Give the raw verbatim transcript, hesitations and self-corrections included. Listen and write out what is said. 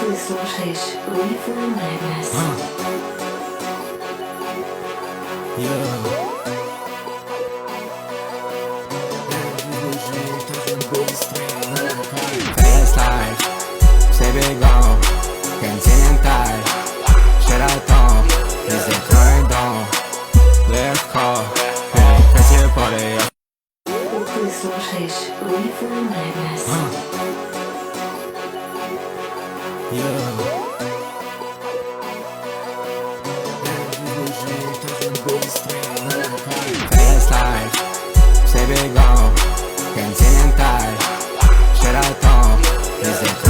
Ты слушаешь Weekly Madness. Fast life, c'est bégon, continental, Sheraton, les écrans d'or, легко, перекати поле. Ты слушаешь Weekly Madness. Fast life, c'est bégon, continental, Sheraton, les écrans